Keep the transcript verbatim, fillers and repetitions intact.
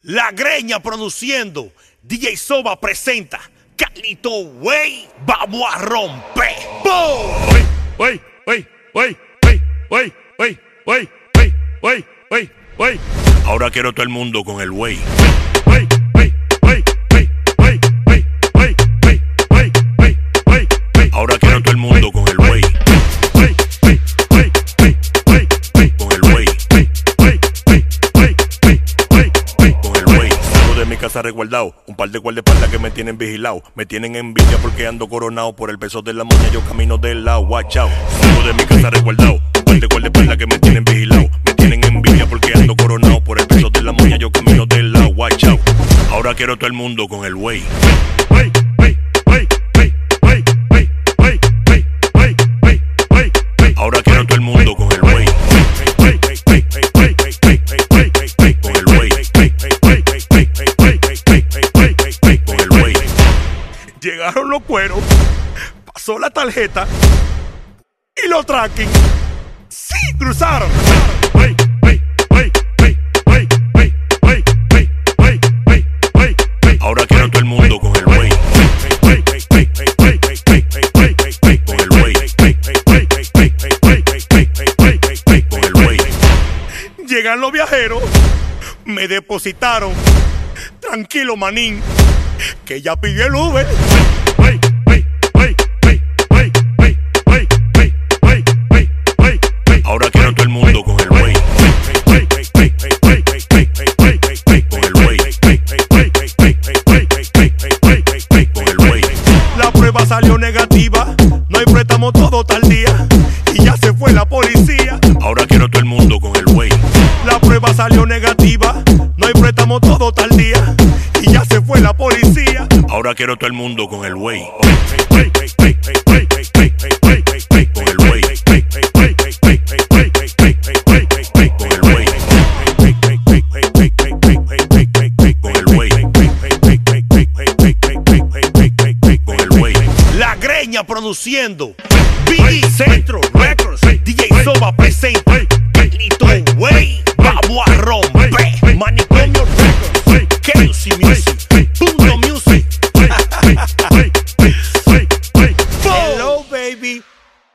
La Greña produciendo, D J Soba presenta, Carlito Way, vamos a romper. ¡Boom! Wey, wey, wey, wey, wey, wey, wey, wey, wey, wey, wey. Ahora quiero todo el mundo con el wey. Wey, wey, wey, wey, wey, wey, wey, wey, wey, wey, wey, wey. Ahora quiero todo el mundo con el wey. Wey, wey, wey, wey, wey, wey, con el wey. Wey, wey, wey, wey, wey, wey, wey, con el wey. Salgo de mi casa resguardado, un par de guardaespaldas que me tienen vigilado. Me tienen envidia porque ando coronado por el peso de la moña, yo camino del lado, watch out. Salgo de mi casa resguardado, un par de guardaespaldas que me tienen vigilado. Me tienen envidia porque ando coronado por el peso de la moña, yo camino del lado, watch out. Ahora quiero todo el mundo con el wey. Wey, wey, wey, wey, wey, wey, wey, wey, wey, wey, wey, wey. Ahora quiero todo el mundo con el wey. Wey, wey, wey, wey, wey, wey, wey, wey, wey, con el wey. Wey, wey, wey, wey, wey, wey, wey, wey, wey, con el wey. Llegaron los cueros, pasó la tarjeta y los tracking. Sí, cruzaron. Wey, wey, wey, wey, wey, wey, wey, wey, wey, wey, wey, wey. Ahora quiero todo el mundo con el wey. Wey, wey, wey, wey, wey, wey, wey, wey, wey, con el wey. Wey, wey, wey, wey, wey, wey, wey, wey, wey, wey, con el wey. Llegan los viajeros, me depositaron. Tranquilo, manín, que ya pidió el Uber. Wey, wey, wey, wey, wey, wey, wey, wey, wey, wey, wey, wey. Ahora quiero todo el mundo con el wey. Wey, wey, wey, wey, wey, wey, wey, wey, wey, con el wey. Wey, wey, wey, wey, wey, wey, wey, wey, wey, wey, con el wey. La prueba salió negativa, no hay préstamo, todo tal día, y ya se fue la policía. Ahora quiero todo el mundo con el wey. La prueba salió negativa, no hay préstamo, todo tal día, y ya se fue la policía. Ahora quiero todo el mundo con el wey. Wey, wey, wey, wey, wey, wey, wey, wey, wey, wey, con el wey. Wey, wey, wey, wey, wey, wey, wey, wey, wey, wey, wey, con el wey. Wey, wey, wey, wey, wey, wey, wey, wey, wey, wey, con el wey. Wey, wey, wey, wey, wey, wey, wey, wey, wey, wey, wey, con el wey. La Greña produciendo, B D Centro Records, D J Soba presenta, Carlito Way, vamos a romper.